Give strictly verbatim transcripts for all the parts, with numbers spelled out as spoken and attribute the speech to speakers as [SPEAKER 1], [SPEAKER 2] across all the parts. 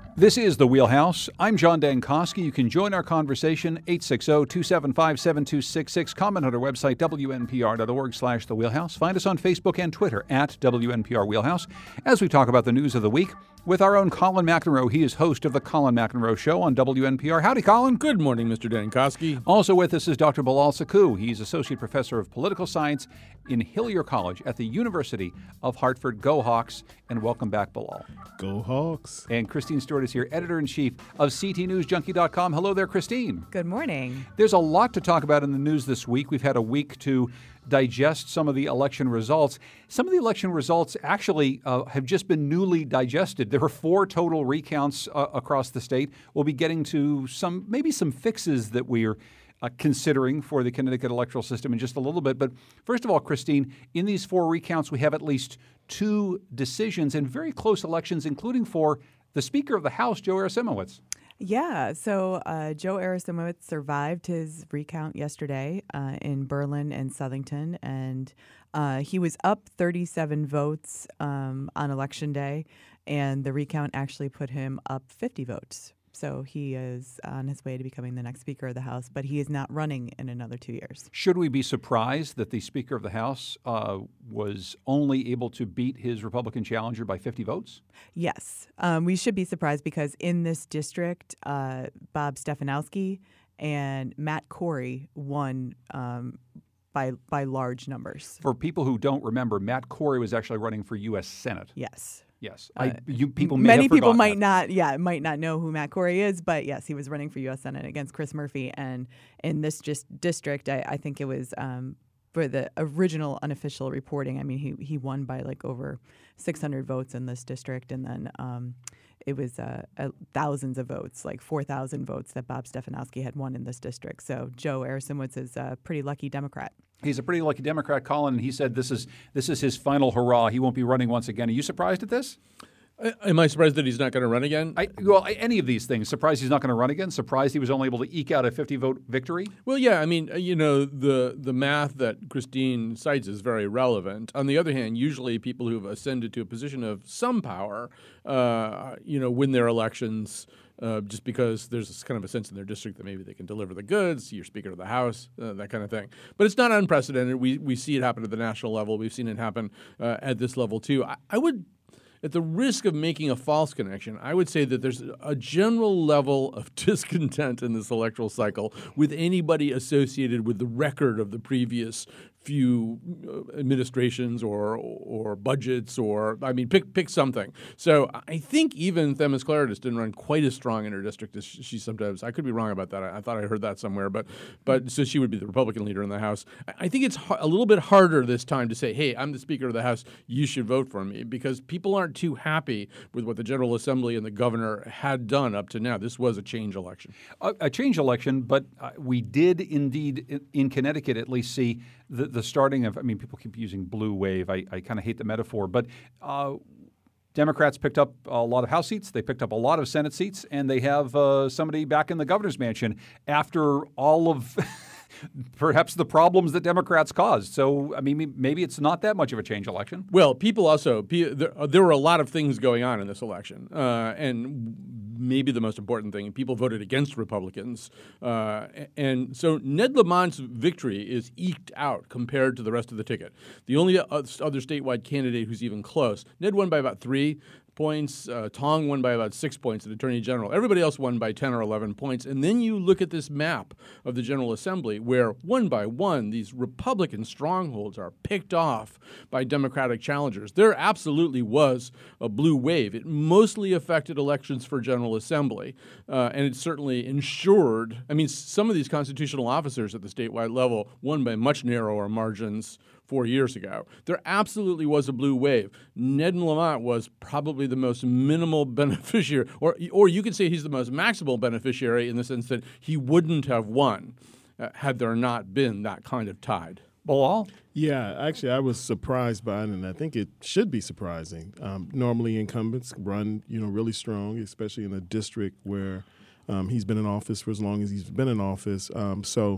[SPEAKER 1] This is The Wheelhouse. I'm John Dankosky. You can join our conversation, eight six zero, two seven five, seven two six six. Comment on our website, W N P R dot org slash The Wheelhouse. Find us on Facebook and Twitter, at W N P R Wheelhouse, as we talk about the news of the week with our own Colin McEnroe. He is host of The Colin McEnroe Show on W N P R. Howdy, Colin.
[SPEAKER 2] Good morning, Mister Dankosky.
[SPEAKER 1] Also with us is Doctor Bilal Sakou. He's Associate Professor of Political Science in Hillier College at the University of Hartford. Go Hawks, and welcome back, Bilal.
[SPEAKER 3] Go Hawks.
[SPEAKER 1] And Christine Stewart is here, Editor-in-Chief of C T News Junkie dot com. Hello there, Christine.
[SPEAKER 4] Good morning.
[SPEAKER 1] There's a lot to talk about in the news this week. We've had a week to digest some of the election results. Some of the election results actually uh, have just been newly digested. There were four total recounts uh, across the state. We'll be getting to some, maybe some fixes that we're uh, considering for the Connecticut electoral system in just a little bit. But first of all, Christine, in these four recounts, we have at least two decisions in very close elections, including for the Speaker of the House, Joe Aresimowicz.
[SPEAKER 4] Yeah, so uh, Joe Aresimowicz survived his recount yesterday uh, in Berlin and Southington, and uh, he was up thirty-seven votes um, on Election Day, and the recount actually put him up fifty votes. So he is on his way to becoming the next Speaker of the House, but he is not running in another two years.
[SPEAKER 1] Should we be surprised that the Speaker of the House uh, was only able to beat his Republican challenger by fifty votes?
[SPEAKER 4] Yes. Um, we should be surprised because in this district, uh, Bob Stefanowski and Matt Corey won um, by by large numbers.
[SPEAKER 1] For people who don't remember, Matt Corey was actually running for U S Senate.
[SPEAKER 4] Yes.
[SPEAKER 1] Yes, I, you people may
[SPEAKER 4] many
[SPEAKER 1] have
[SPEAKER 4] people might
[SPEAKER 1] that.
[SPEAKER 4] not, yeah, might not know who Matt Corey is, but yes, he was running for U S Senate against Chris Murphy, and in this just district, I, I think it was um, for the original unofficial reporting. I mean, he he won by like over six hundred votes in this district, and then um, it was uh, uh, thousands of votes, like four thousand votes that Bob Stefanowski had won in this district. So Joe Aresimowicz is a pretty lucky Democrat.
[SPEAKER 1] He's a pretty lucky Democrat, Colin, and he said this is this is his final hurrah. He won't be running once again. Are you surprised at this?
[SPEAKER 2] Uh, am I surprised that he's not going to run again?
[SPEAKER 1] I, well, any of these things. Surprised he's not going to run again? Surprised he was only able to eke out a fifty-vote victory?
[SPEAKER 2] Well, yeah. I mean, you know, the the math that Christine cites is very relevant. On the other hand, usually people who have ascended to a position of some power, uh, you know, win their elections Uh, just because there's this kind of a sense in their district that maybe they can deliver the goods, you're Speaker of the House, uh, that kind of thing. But it's not unprecedented. We we see it happen at the national level. We've seen it happen uh, at this level too. I, I would, at the risk of making a false connection, I would say that there's a general level of discontent in this electoral cycle with anybody associated with the record of the previous few administrations or or budgets or I mean pick pick something. So I think even Themis Klarides didn't run quite as strong in her district as she sometimes. I could be wrong about that. I, I thought I heard that somewhere, but but so she would be the Republican leader in the House. I, I think it's ha- a little bit harder this time to say, hey, I'm the Speaker of the House. You should vote for me, because people aren't too happy with what the General Assembly and the governor had done up to now. This was a change election.
[SPEAKER 1] A, a change election, but uh, we did indeed in, in Connecticut at least see the, the starting of, I mean, people keep using blue wave. I, I kind of hate the metaphor, but uh, Democrats picked up a lot of House seats. They picked up a lot of Senate seats, and they have uh, somebody back in the governor's mansion after all of perhaps the problems that Democrats caused. So, I mean, maybe it's not that much of a change election.
[SPEAKER 2] Well, people also, there, there were a lot of things going on in this election. Uh, and maybe the most important thing, people voted against Republicans. Uh, and so Ned Lamont's victory is eked out compared to the rest of the ticket. The only other statewide candidate who's even close, Ned won by about three points. Uh, Tong won by about six points at Attorney General. Everybody else won by ten or eleven points. And then you look at this map of the General Assembly where one by one these Republican strongholds are picked off by Democratic challengers. There absolutely was a blue wave. It mostly affected elections for General Assembly. Uh, and it certainly ensured, I mean, some of these constitutional officers at the statewide level won by much narrower margins four years ago. There absolutely was a blue wave. Ned Lamont was probably the most minimal beneficiary, or or you could say he's the most maximal beneficiary in the sense that he wouldn't have won uh, had there not been that kind of tide.
[SPEAKER 1] Bilal?
[SPEAKER 3] Yeah, actually, I was surprised by it, and I think it should be surprising. Um, normally, incumbents run, you know, really strong, especially in a district where um, he's been in office for as long as he's been in office. Um, so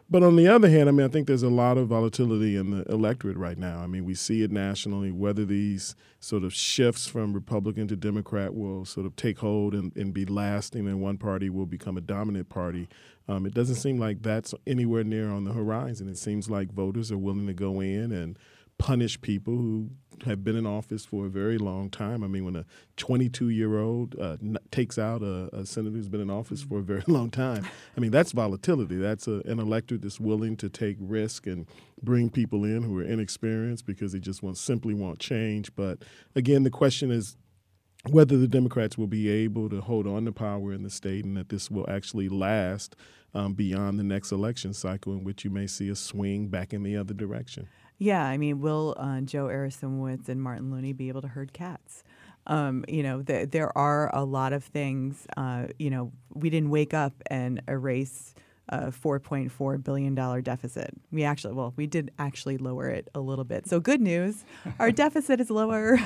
[SPEAKER 3] But on the other hand, I mean, I think there's a lot of volatility in the electorate right now. I mean, we see it nationally, whether these sort of shifts from Republican to Democrat will sort of take hold and, and be lasting, and one party will become a dominant party. Um, it doesn't seem like that's anywhere near on the horizon. It seems like voters are willing to go in and punish people who have been in office for a very long time. I mean, when a twenty-two-year-old uh, n- takes out a, a senator who's been in office for a very long time, I mean, that's volatility. That's a, an electorate that's willing to take risk and bring people in who are inexperienced because they just want simply want change. But again, the question is whether the Democrats will be able to hold on to power in the state and that this will actually last um, beyond the next election cycle, in which you may see a swing back in the other direction.
[SPEAKER 4] Yeah, I mean, will uh, Joe Arisowitz and Martin Looney be able to herd cats? Um, you know, th- there are a lot of things. Uh, you know, we didn't wake up and erase a four point four billion dollars deficit. We actually, well, we did actually lower it a little bit. So good news, our deficit is lower.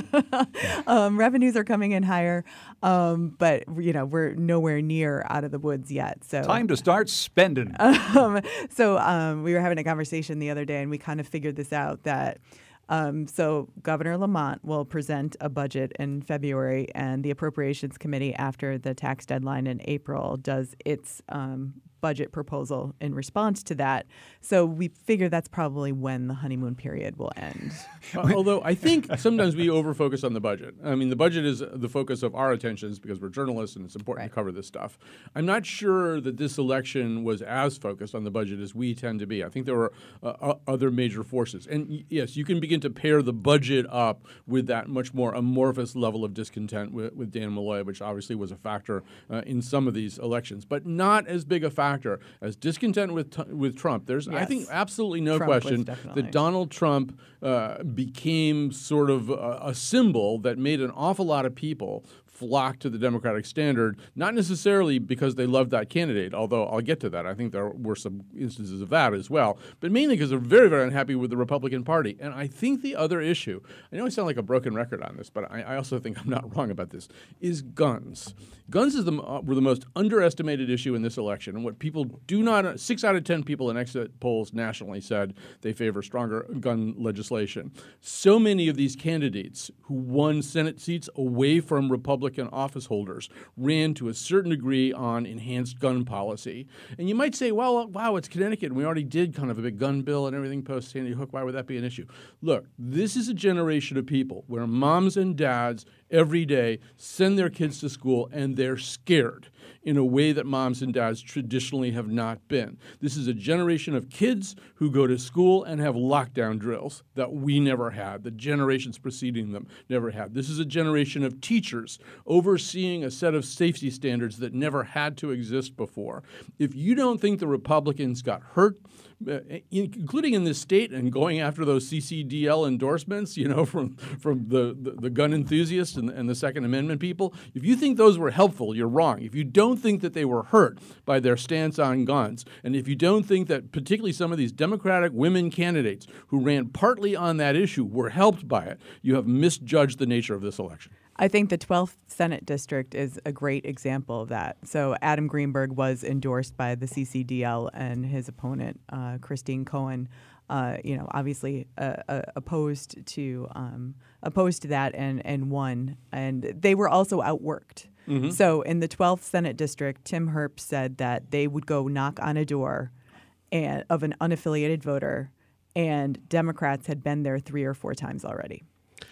[SPEAKER 4] um, revenues are coming in higher, um, but you know we're nowhere near out of the woods yet. So
[SPEAKER 1] time to start spending.
[SPEAKER 4] Um, so um, we were having a conversation the other day, and we kind of figured this out that. Um, so Governor Lamont will present a budget in February, and the Appropriations Committee, after the tax deadline in April, does its um, budget proposal in response to that. So we figure that's probably when the honeymoon period will end.
[SPEAKER 2] Uh, although I think sometimes we overfocus on the budget. I mean, the budget is the focus of our attentions because we're journalists and it's important
[SPEAKER 4] Right.
[SPEAKER 2] to cover this stuff. I'm not sure that this election was as focused on the budget as we tend to be. I think there were uh, other major forces. And y- yes, you can begin to pair the budget up with that much more amorphous level of discontent with, with Dan Malloy, which obviously was a factor uh, in some of these elections, but not as big a factor as discontent with t- with Trump. There's, I
[SPEAKER 4] Yes.
[SPEAKER 2] think, absolutely no
[SPEAKER 4] Trump was
[SPEAKER 2] question
[SPEAKER 4] definitely.
[SPEAKER 2] that Donald Trump uh, became sort of a, a symbol that made an awful lot of people flock to the Democratic standard, not necessarily because they loved that candidate, although I'll get to that. I think there were some instances of that as well, but mainly because they're very, very unhappy with the Republican Party. And I think the other issue, I know I sound like a broken record on this, but I, I also think I'm not wrong about this, is guns. Guns is the, uh, were the most underestimated issue in this election. And what people do not, six out of ten people in exit polls nationally said they favor stronger gun legislation. So many of these candidates who won Senate seats away from Republican office holders ran to a certain degree on enhanced gun policy. And you might say, well, wow, it's Connecticut, and we already did kind of a big gun bill and everything post Sandy Hook. Why would that be an issue? Look, this is a generation of people where moms and dads every day send their kids to school and they're scared in a way that moms and dads traditionally have not been. This is a generation of kids who go to school and have lockdown drills that we never had, the generations preceding them never had. This is a generation of teachers overseeing a set of safety standards that never had to exist before. If you don't think the Republicans got hurt, uh, including in this state and going after those C C D L endorsements, you know, from from the, the, the gun enthusiasts and, and the Second Amendment people, if you think those were helpful, you're wrong. If you don't think that they were hurt by their stance on guns, and if you don't think that particularly some of these Democratic women candidates who ran partly on that issue were helped by it, you have misjudged the nature of this election.
[SPEAKER 4] I think the twelfth Senate District is a great example of that. So Adam Greenberg was endorsed by the C C D L, and his opponent, uh, Christine Cohen, uh, you know, obviously uh, uh, opposed to um, opposed to that and and won. And they were also outworked. Mm-hmm. So in the twelfth Senate District, Tim Herbst said that they would go knock on a door and, of an unaffiliated voter, and Democrats had been there three or four times already.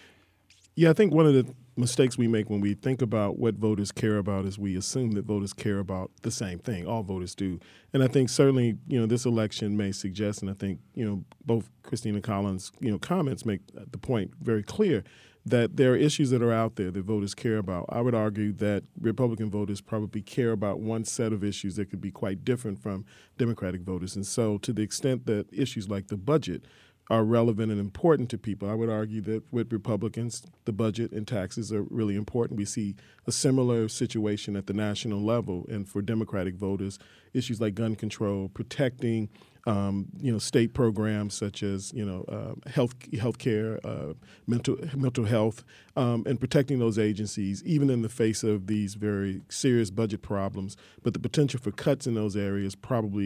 [SPEAKER 3] Yeah, I think one of the mistakes we make when we think about what voters care about is we assume that voters care about the same thing. All voters do. And I think certainly, you know, this election may suggest, and I think, you know, both Christina Collins, you know, comments make the point very clear that there are issues that are out there that voters care about. I would argue that Republican voters probably care about one set of issues that could be quite different from Democratic voters. And so to the extent that issues like the budget are relevant and important to people, I would argue that with Republicans, the budget and taxes are really important. We see a similar situation at the national level. And for Democratic voters, issues like gun control, protecting Um, you know, state programs such as, you know, uh, health healthcare, uh, mental mental health, um, and protecting those agencies, even in the face of these very serious budget problems. But the potential for cuts in those areas probably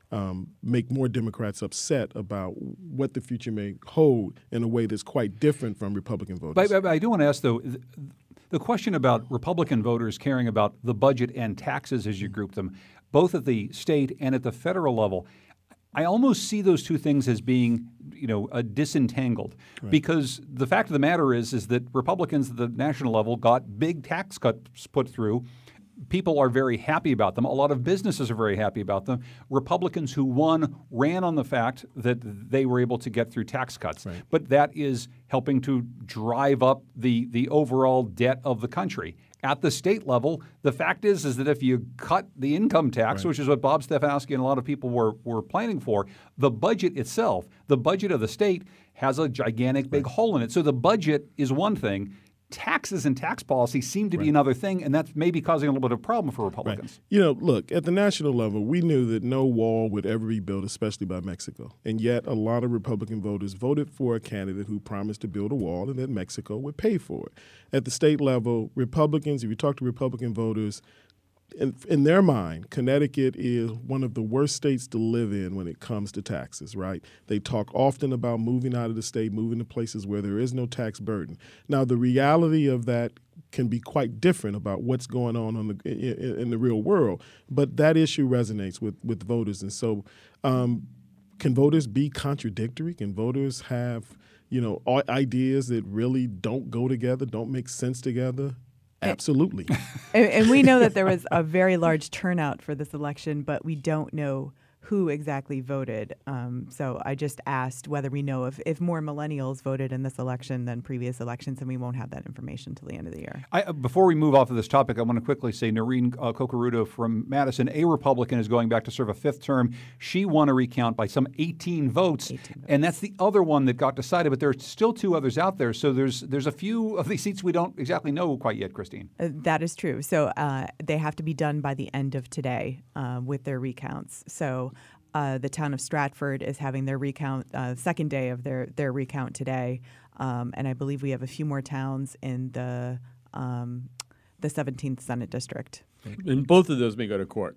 [SPEAKER 3] um, make more Democrats upset about what the future may hold in a way that's quite different from Republican voters.
[SPEAKER 1] But, but I do want to ask, though, th- the question about Republican voters caring about the budget and taxes as you group them, both at the state and at the federal level, I almost see those two things as being, you know, uh, disentangled. Right. Because the fact of the matter is, is that Republicans at the national level got big tax cuts put through. People are very happy about them. A lot of businesses are very happy about them. Republicans who won ran on the fact that they were able to get through tax cuts.
[SPEAKER 3] Right.
[SPEAKER 1] But that is helping to drive up the, the overall debt of the country. At the state level, the fact is is that if you cut the income tax, right. which is what Bob Stefanowski and a lot of people were, were planning for, the budget itself, the budget of the state has a gigantic big right. hole in it. So the budget is one thing. Taxes and tax policy seem to be right. another thing, and that's maybe causing a little bit of a problem for Republicans.
[SPEAKER 3] Right. You know, look, at the national level, we knew that no wall would ever be built, especially by Mexico. And yet a lot of Republican voters voted for a candidate who promised to build a wall and that Mexico would pay for it. At the state level, Republicans, if you talk to Republican voters, In, in their mind, Connecticut is one of the worst states to live in when it comes to taxes, right? They talk often about moving out of the state, moving to places where there is no tax burden. Now, the reality of that can be quite different about what's going on, on the, in, in the real world, but that issue resonates with, with voters. And so um, can voters be contradictory? Can voters have, you know, ideas that really don't go together, don't make sense together? Absolutely.
[SPEAKER 4] and, and we know that there was a very large turnout for this election, but we don't know who exactly voted. Um, so I just asked whether we know if, if more millennials voted in this election than previous elections, and we won't have that information till the end of the year.
[SPEAKER 1] I, before we move off of this topic, I want to quickly say Noreen uh, Cocaruto from Madison, a Republican, is going back to serve a fifth term. She won a recount by some eighteen votes, eighteen votes. And that's the other one that got decided. But there are still two others out there. So there's there's a few of these seats we don't exactly know quite yet, Christine.
[SPEAKER 4] Uh, that is true. So uh, they have to be done by the end of today uh, with their recounts. So Uh, the town of Stratford is having their recount, uh, second day of their, their recount today. Um, and I believe we have a few more towns in the um, the seventeenth Senate District.
[SPEAKER 2] And both of those may go to court.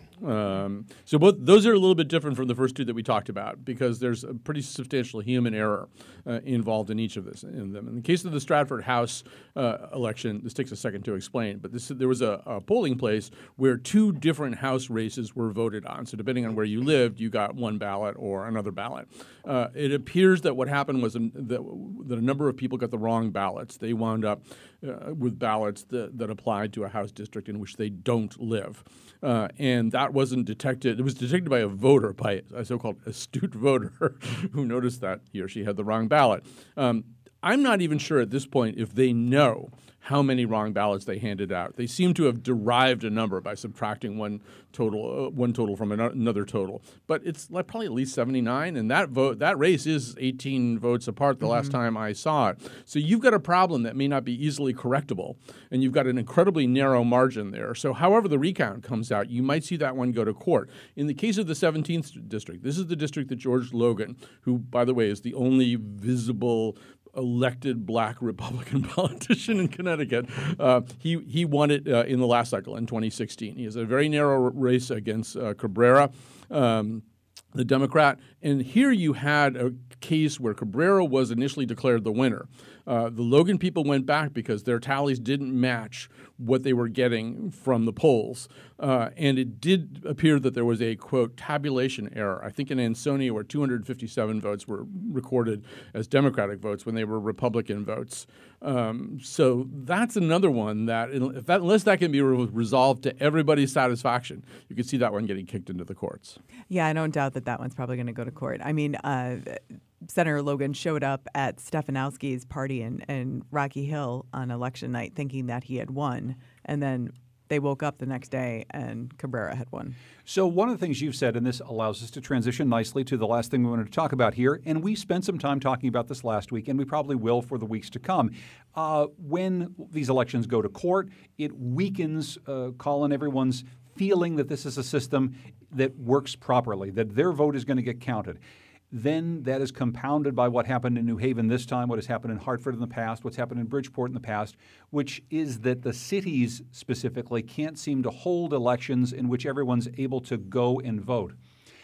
[SPEAKER 2] Um, so both those are a little bit different from the first two that we talked about because there's a pretty substantial human error uh, involved in each of this. In them, in the case of the Stratford House uh, election, this takes a second to explain. But this, there was a, a polling place where two different House races were voted on. So depending on where you lived, you got one ballot or another ballot. Uh, it appears that what happened was a, that, that a number of people got the wrong ballots. They wound up uh, with ballots that, that applied to a House district in which they don't live, uh, and that wasn't detected. It was detected by a voter, by a so-called astute voter who noticed that he or she had the wrong ballot. Um, I'm not even sure at this point if they know how many wrong ballots they handed out. They seem to have derived a number by subtracting one total, uh, one total from another total. But it's like probably at least seventy-nine, and that vote, that race is eighteen votes apart the mm-hmm. last time I saw it. So you've got a problem that may not be easily correctable, and you've got an incredibly narrow margin there. So however the recount comes out, you might see that one go to court. In the case of the seventeenth district, this is the district that George Logan, who, by the way, is the only visible elected black Republican politician in Connecticut. Uh, he he won it uh, in the last cycle in twenty sixteen. He has a very narrow race against uh, Cabrera, um, the Democrat. And here you had a case where Cabrera was initially declared the winner. Uh, the Logan people went back because their tallies didn't match what they were getting from the polls. Uh, and it did appear that there was a, quote, tabulation error. I think in Ansonia where two hundred fifty-seven votes were recorded as Democratic votes when they were Republican votes. Um, so that's another one that, if that, unless that can be re- resolved to everybody's satisfaction, you could see that one getting kicked into the courts.
[SPEAKER 4] Yeah, I don't doubt that that one's probably going to go to court. I mean, uh, Senator Logan showed up at Stefanowski's party in, in Rocky Hill on election night thinking that he had won, and then they woke up the next day and Cabrera had won.
[SPEAKER 1] So one of the things you've said, and this allows us to transition nicely to the last thing we wanted to talk about here, and we spent some time talking about this last week, and we probably will for the weeks to come. Uh, when these elections go to court, it weakens, uh, Colin, everyone's feeling that this is a system that works properly, that their vote is going to get counted. Then that is compounded by what happened in New Haven this time, what has happened in Hartford in the past, what's happened in Bridgeport in the past, which is that the cities specifically can't seem to hold elections in which everyone's able to go and vote.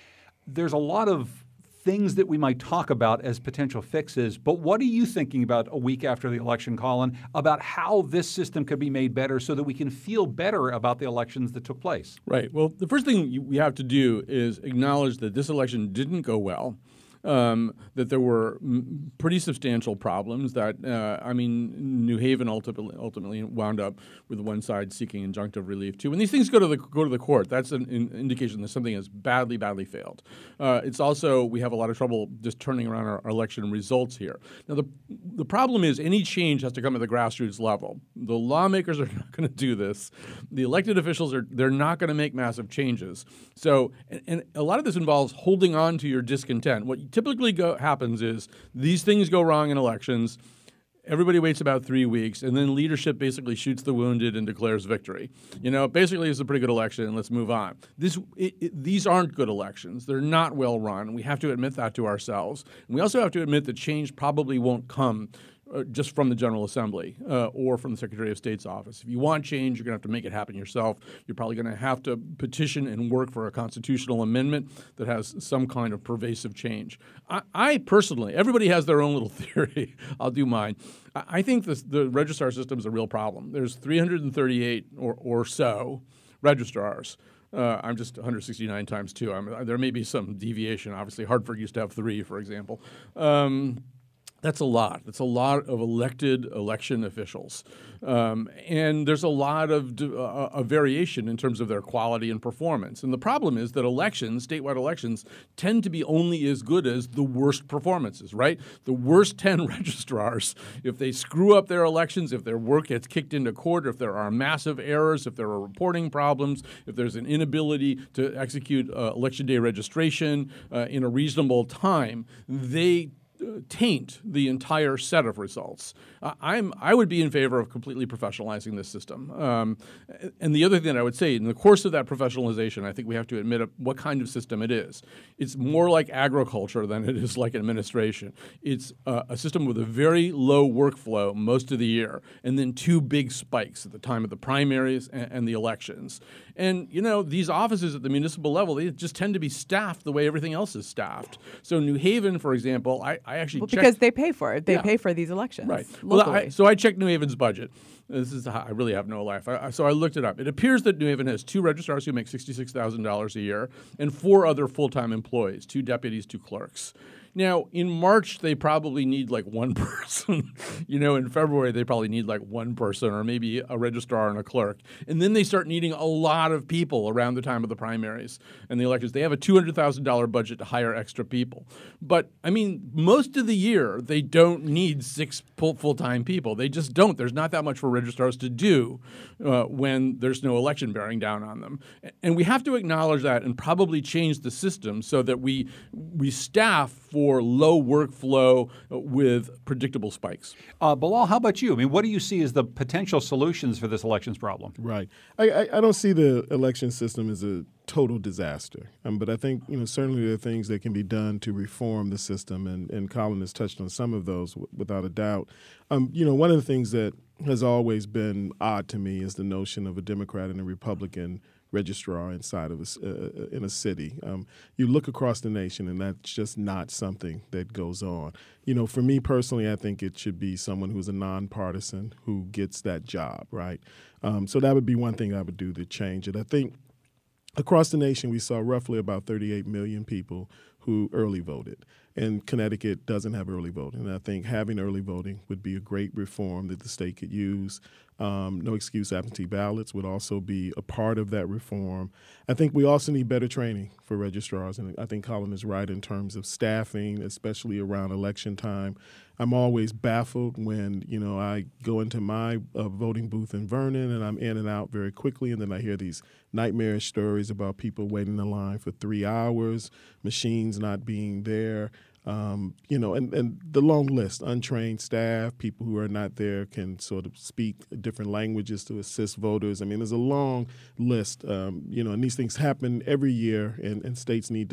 [SPEAKER 1] there's a lot of things that we might talk about as potential fixes, but what are you thinking about a week after the election, Colin, about how this system could be made better so that we can feel better about the elections that took place?
[SPEAKER 2] Right. Well, the first thing you- we have to do is acknowledge that this election didn't go well. Um, that there were m- pretty substantial problems that, uh, I mean, New Haven ultimately, ultimately wound up with one side seeking injunctive relief too. When these things go to the go to the court, that's an in, indication that something has badly, badly failed. Uh, it's also, we have a lot of trouble just turning around our, our election results here. Now, the the problem is any change has to come at the grassroots level. The lawmakers are not going to do this. The elected officials are, they're not going to make massive changes. So, and, and a lot of this involves holding on to your discontent. What typically go, happens is these things go wrong in elections. Everybody waits about three weeks, and then leadership basically shoots the wounded and declares victory. You know, basically it's a pretty good election, and let's move on. This, it, it, these aren't good elections. They're not well run. We have to admit that to ourselves. And we also have to admit that change probably won't come Uh, just from the General Assembly uh, or from the Secretary of State's office. If you want change, you're going to have to make it happen yourself. You're probably going to have to petition and work for a constitutional amendment that has some kind of pervasive change. I, I personally, everybody has their own little theory. I'll do mine. I, I think this, the registrar system is a real problem. There's three hundred thirty-eight or, or so registrars. Uh, I'm just one hundred sixty-nine times two. I'm, there may be some deviation. Obviously, Hartford used to have three, for example. Um, That's a lot. That's a lot of elected election officials. Um, and there's a lot of uh, a variation in terms of their quality and performance. And the problem is that elections, statewide elections, tend to be only as good as the worst performances, right? The worst ten registrars, if they screw up their elections, if their work gets kicked into court, if there are massive errors, if there are reporting problems, if there's an inability to execute uh, election day registration uh, in a reasonable time, they taint the entire set of results. Uh, I'm I would be in favor of completely professionalizing this system. Um, and the other thing that I would say, in the course of that professionalization, I think we have to admit what kind of system it is. It's more like agriculture than it is like administration. It's uh, a system with a very low workflow most of the year, and then two big spikes at the time of the primaries and, and the elections. And, you know, these offices at the municipal level, they just tend to be staffed the way everything else is staffed. So New Haven, for example, I, I actually
[SPEAKER 4] well,
[SPEAKER 2] checked.
[SPEAKER 4] Because they pay for it. They
[SPEAKER 2] Yeah.
[SPEAKER 4] pay for these elections
[SPEAKER 2] Right.
[SPEAKER 4] locally.
[SPEAKER 2] Well, I, so I checked New Haven's budget. This is how, I really have no life. I, I, so I looked it up. It appears that New Haven has two registrars who make sixty-six thousand dollars a year and four other full-time employees, two deputies, two clerks. Now, in March, they probably need like one person. You know, in February, they probably need like one person or maybe a registrar and a clerk. And then they start needing a lot of people around the time of the primaries and the elections. They have a two hundred thousand dollars budget to hire extra people. But, I mean, most of the year, they don't need six full-time people. They just don't. There's not that much for registrars to do uh, when there's no election bearing down on them. And we have to acknowledge that and probably change the system so that we we staff for For low workflow with predictable spikes.
[SPEAKER 1] Uh, Bilal, how about you? I mean, what do you see as the potential solutions for this elections problem?
[SPEAKER 3] Right. I, I, I don't see the election system as a total disaster. Um, but I think, you know, certainly there are things that can be done to reform the system, and, and Colin has touched on some of those w- without a doubt. Um, you know, one of the things that has always been odd to me is the notion of a Democrat and a Republican registrar inside of a, uh, in a city. Um, you look across the nation, and that's just not something that goes on. You know, for me personally, I think it should be someone who's a nonpartisan who gets that job, right? Um, so that would be one thing I would do to change it. I think across the nation, we saw roughly about thirty-eight million people who early voted. And Connecticut doesn't have early voting. And I think having early voting would be a great reform that the state could use. Um, no excuse absentee ballots would also be a part of that reform. I think we also need better training for registrars. And I think Colin is right in terms of staffing, especially around election time. I'm always baffled when, you know, I go into my uh, voting booth in Vernon and I'm in and out very quickly, and then I hear these nightmarish stories about people waiting in line for three hours, machines not being there. Um, you know, and, and the long list, untrained staff, people who are not there can sort of speak different languages to assist voters. I mean, there's a long list, um, you know, and these things happen every year, and, and states need to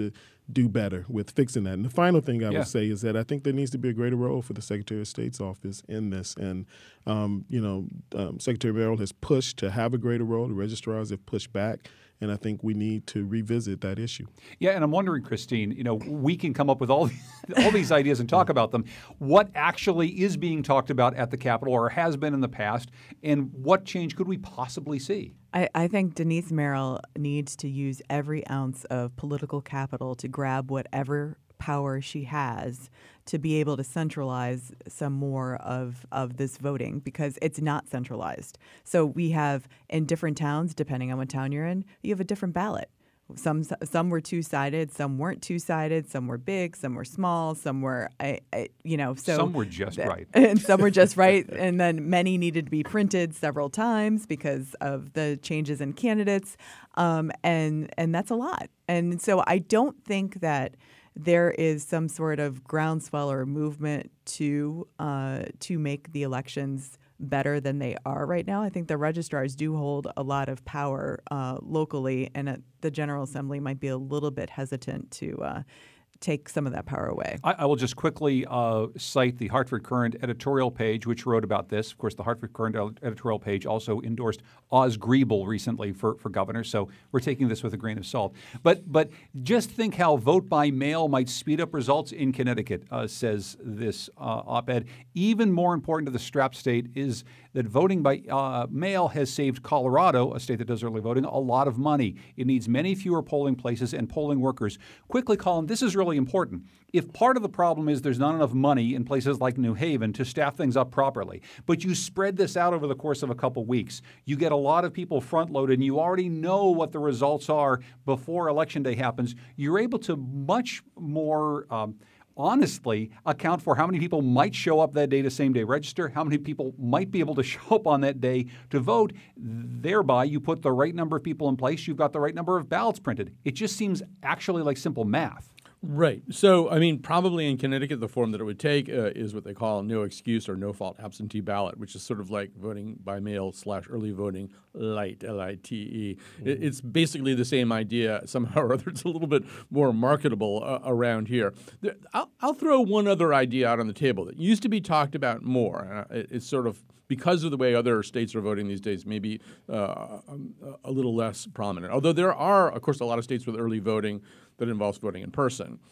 [SPEAKER 3] do better with fixing that. And the final thing I
[SPEAKER 1] Yeah.
[SPEAKER 3] would say is that I think there needs to be a greater role for the Secretary of State's office in this. And, um, you know, um, Secretary Merrill has pushed to have a greater role. The registrars have pushed back. And I think we need to revisit that issue.
[SPEAKER 1] Yeah, and I'm wondering, Christine, you know, we can come up with all all these ideas and talk about them. What actually is being talked about at the Capitol or has been in the past, and what change could we possibly see?
[SPEAKER 4] I, I think Denise Merrill needs to use every ounce of political capital to grab whatever power she has to be able to centralize some more of, of this voting, because it's not centralized. So we have in different towns, depending on what town you're in, you have a different ballot. Some some were two-sided, some weren't two-sided, some were big, some were small, some were, I, I, you know, so
[SPEAKER 1] some were just right,
[SPEAKER 4] and some were just right, and then many needed to be printed several times because of the changes in candidates, um, and and that's a lot. And so I don't think that there is some sort of groundswell or movement to uh, to make the elections better than they are right now. I think the registrars do hold a lot of power uh, locally, and uh, the General Assembly might be a little bit hesitant to uh, take some of that power away.
[SPEAKER 1] I, I will just quickly uh, cite the Hartford Courant editorial page, which wrote about this. Of course, the Hartford Courant editorial page also endorsed Oz Griebel recently for, for governor, so we're taking this with a grain of salt. But but just think how vote by mail might speed up results in Connecticut, uh, says this uh, op-ed. Even more important to the strap state is that voting by uh, mail has saved Colorado, a state that does early voting, a lot of money. It needs many fewer polling places and polling workers. Quickly, Colin, this is really important. If part of the problem is there's not enough money in places like New Haven to staff things up properly, but you spread this out over the course of a couple weeks, you get a lot of people front-loaded and you already know what the results are before Election Day happens, you're able to much more um, honestly account for how many people might show up that day to same-day register, how many people might be able to show up on that day to vote. Thereby, you put the right number of people in place, you've got the right number of ballots printed. It just seems actually like simple math.
[SPEAKER 2] Right. So, I mean, probably in Connecticut, the form that it would take uh, is what they call no excuse or no fault absentee ballot, which is sort of like voting by mail slash early voting light, L I T E. Mm-hmm. It, it's basically the same idea. Somehow or other, it's a little bit more marketable uh, around here. There, I'll, I'll throw one other idea out on the table that used to be talked about more. Uh, it, it's sort of because of the way other states are voting these days, maybe uh, a little less prominent. Although there are, of course, a lot of states with early voting that involves voting in person.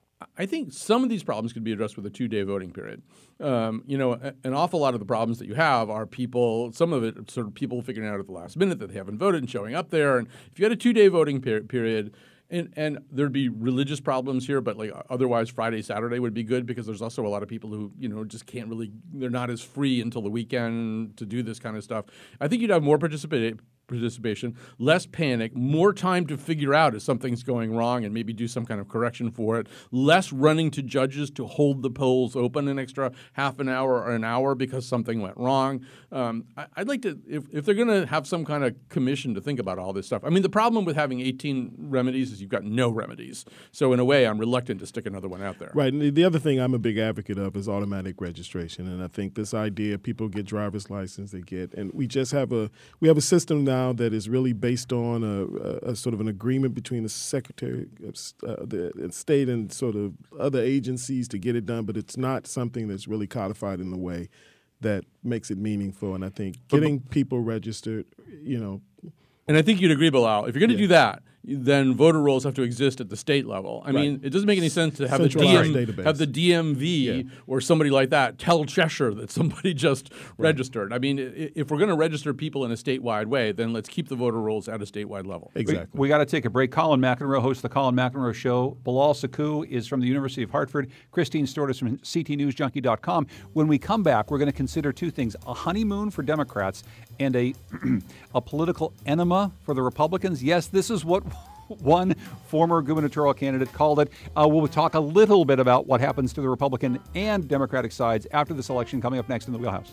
[SPEAKER 2] I think some of these problems could be addressed with a two-day voting period. Um, you know, an awful lot of the problems that you have are people, some of it sort of people figuring out at the last minute that they haven't voted and showing up there. And if you had a two-day voting per- period, And, and there'd be religious problems here, but like otherwise Friday, Saturday would be good because there's also a lot of people who, you know, just can't really, they're not as free until the weekend to do this kind of stuff. I think you'd have more participa- participation, less panic, more time to figure out if something's going wrong and maybe do some kind of correction for it, less running to judges to hold the polls open an extra half an hour or an hour because something went wrong. Um, I, I'd like to, if, if they're going to have some kind of commission to think about all this stuff. I mean, the problem with having eighteen remedies is you've got no remedies. So in a way, I'm reluctant to stick another one out there.
[SPEAKER 3] Right. And the other thing I'm a big advocate of is automatic registration. And I think this idea, people get driver's license, they get, and we just have a, we have a system now that is really based on a, a, a sort of an agreement between the Secretary of uh, the State and sort of other agencies to get it done, but it's not something that's really codified in the way that makes it meaningful. And I think getting people registered, you know.
[SPEAKER 2] And I think you'd agree, Bilal, if you're going to
[SPEAKER 3] Yeah.
[SPEAKER 2] do that, then voter rolls have to exist at the state level. I
[SPEAKER 3] Right.
[SPEAKER 2] mean, it doesn't make any sense to have the, D
[SPEAKER 3] Centralized
[SPEAKER 2] M,
[SPEAKER 3] database.
[SPEAKER 2] have the D M V
[SPEAKER 3] Yeah.
[SPEAKER 2] or somebody like that tell Cheshire that somebody just registered. I mean, i- if we're going to register people in a statewide way, then let's keep the voter rolls at a statewide level.
[SPEAKER 3] Exactly.
[SPEAKER 1] We, we got to take a break. Colin McEnroe hosts the Colin McEnroe Show. Bilal Sakou is from the University of Hartford. Christine Stewart is from C T News Junkie dot com. When we come back, we're going to consider two things: a honeymoon for Democrats and a a political enema for the Republicans. Yes, this is what one former gubernatorial candidate called it. Uh, we'll talk a little bit about what happens to the Republican and Democratic sides after this election, coming up next in the Wheelhouse.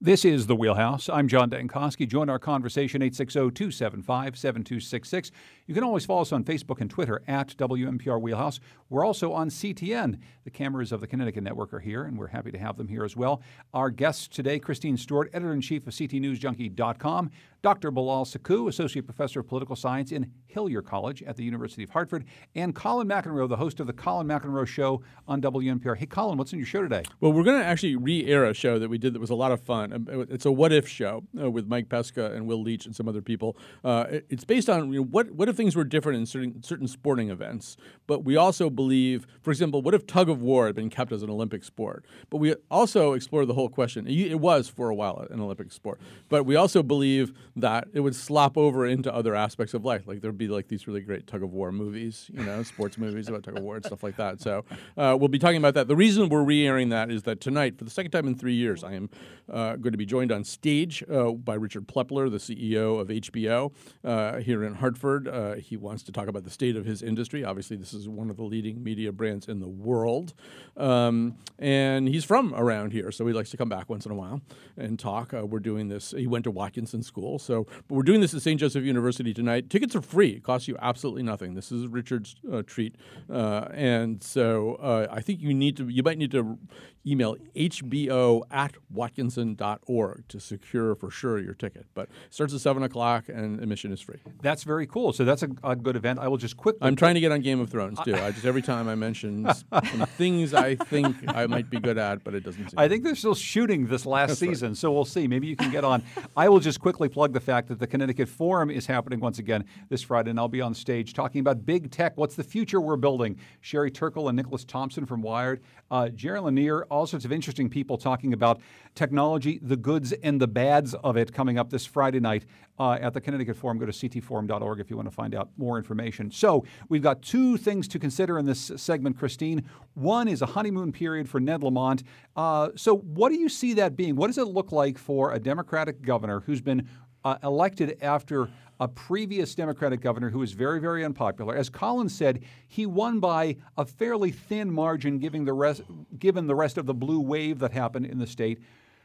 [SPEAKER 1] This is The Wheelhouse. I'm John Dankosky. Join our conversation, eight six zero, two seven five, seven two six six. You can always follow us on Facebook and Twitter at W M P R Wheelhouse. We're also on C T N. The cameras of the Connecticut Network are here, and we're happy to have them here as well. Our guests today, Christine Stewart, Editor-in-Chief of C T News Junkie dot com, Doctor Bilal Sekou, Associate Professor of Political Science in Hillier College at the University of Hartford, and Colin McEnroe, the host of the Colin McEnroe Show on W M P R. Hey, Colin, what's in your show today?
[SPEAKER 2] Well, we're going to actually re-air a show that we did that was a lot of fun. It's a what-if show uh, with Mike Pesca and Will Leach and some other people. Uh, it's based on you know, what what if things were different in certain, certain sporting events. But we also believe, for example, what if tug of war had been kept as an Olympic sport? But we also explore the whole question. It was for a while an Olympic sport. But we also believe that it would slop over into other aspects of life. Like there'd be like these really great tug of war movies, you know, sports movies about tug of war and stuff like that. So uh, we'll be talking about that. The reason we're re-airing that is that tonight, for the second time in three years, I am uh, going to be joined on stage uh, by Richard Plepler, the C E O of H B O uh, here in Hartford. Uh, he wants to talk about the state of his industry. Obviously, this is one of the leading media brands in the world. Um, and he's from around here, so he likes to come back once in a while and talk. Uh, we're doing this. He went to Watkinson School, so but we're doing this at Saint Joseph University tonight. Tickets are free. It costs you absolutely nothing. This is Richard's uh, treat. Uh, and so uh, I think you need to, you might need to email H B O at watkinson dot org to secure for sure your ticket. But it starts at seven o'clock and admission is free.
[SPEAKER 1] That's very cool. So that's a, a good event. I will just quickly...
[SPEAKER 2] I'm trying to get on Game of Thrones, too. I just every time I mention some things I think I might be good at, but it doesn't seem
[SPEAKER 1] I think they're still shooting this last
[SPEAKER 2] That's
[SPEAKER 1] season,
[SPEAKER 2] right.
[SPEAKER 1] so we'll see. Maybe you can get on. I will just quickly plug the fact that the Connecticut Forum is happening once again this Friday, and I'll be on stage talking about big tech. What's the future we're building? Sherry Turkle and Nicholas Thompson from Wired. Uh, Jerry Lanier, all sorts of interesting people talking about technology, the goods and the bads of it coming up this Friday night uh, at the Connecticut Forum. Go to c t forum dot org if you want to find out more information. So we've got two things to consider in this segment, Christine. One is a honeymoon period for Ned Lamont. Uh, so what do you see that being? What does it look like for a Democratic governor who's been uh, elected after a previous Democratic governor who was very, very unpopular? As Colin said, he won by a fairly thin margin given the rest, given the rest of the blue wave that happened in the state.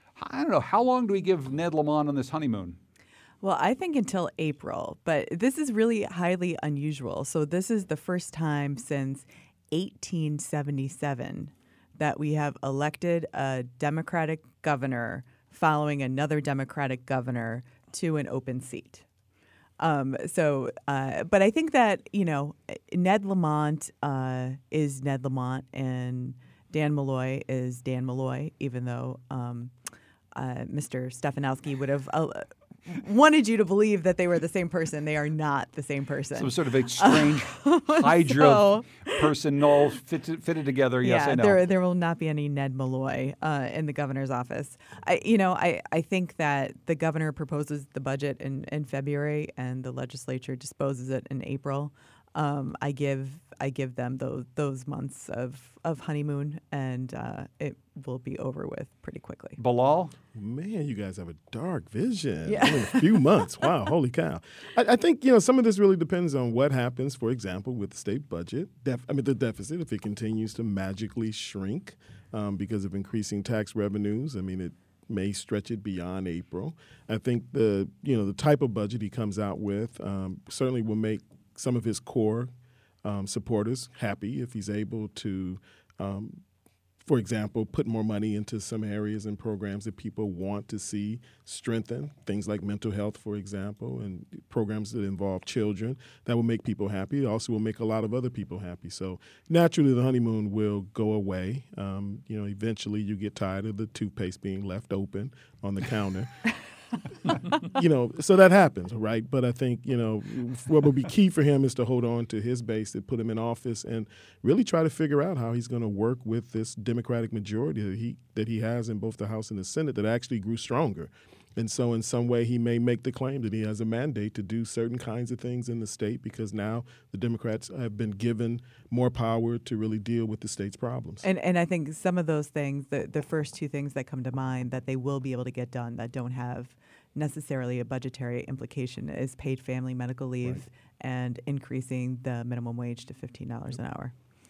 [SPEAKER 1] I don't know. How long do we give Ned Lamont on this honeymoon?
[SPEAKER 4] Well, I think until April, but this is really highly unusual. So this is the first time since eighteen seventy-seven that we have elected a Democratic governor following another Democratic governor to an open seat. Um, so, uh, but I think that, you know, Ned Lamont uh, is Ned Lamont and Dan Malloy is Dan Malloy, even though um, uh, Mister Stefanowski would have uh, wanted you to believe that they were the same person. They are not the same person.
[SPEAKER 1] Some sort of a strange hydra
[SPEAKER 4] so,
[SPEAKER 1] person all fit, fitted together. Yes,
[SPEAKER 4] yeah,
[SPEAKER 1] I know.
[SPEAKER 4] there there will not be any Ned Malloy uh, in the governor's office. I, you know, I, I think that the governor proposes the budget in, in February and the legislature disposes it in April. Um, I give I give them those those months of, of honeymoon, and uh, it will be over with pretty quickly.
[SPEAKER 1] Bilal?
[SPEAKER 3] Man, you guys have a dark vision.
[SPEAKER 4] Yeah.
[SPEAKER 3] In a few months. Wow, holy cow. I, I think, you know, some of this really depends on what happens, for example, with the state budget. Def, I mean, the deficit, if it continues to magically shrink um, because of increasing tax revenues. I mean, it may stretch it beyond April. I think the, you know, the type of budget he comes out with um, certainly will make some of his core um, supporters happy if he's able to, um, for example, put more money into some areas and programs that people want to see strengthen, things like mental health, for example, and programs that involve children. That will make people happy. It also will make a lot of other people happy. So naturally, the honeymoon will go away. Um, you know, eventually you get tired of the toothpaste being left open on the counter. you know, so that happens, right? But I think, you know, what will be key for him is to hold on to his base that put him in office and really try to figure out how he's going to work with this Democratic majority that he that he has in both the House and the Senate that actually grew stronger. And so in some way he may make the claim that he has a mandate to do certain kinds of things in the state because now the Democrats have been given more power to really deal with the state's problems.
[SPEAKER 4] And and I think some of those things, the, the first two things that come to mind that they will be able to get done that don't have necessarily a budgetary implication is paid family medical leave right. and increasing the minimum wage to fifteen dollars an hour.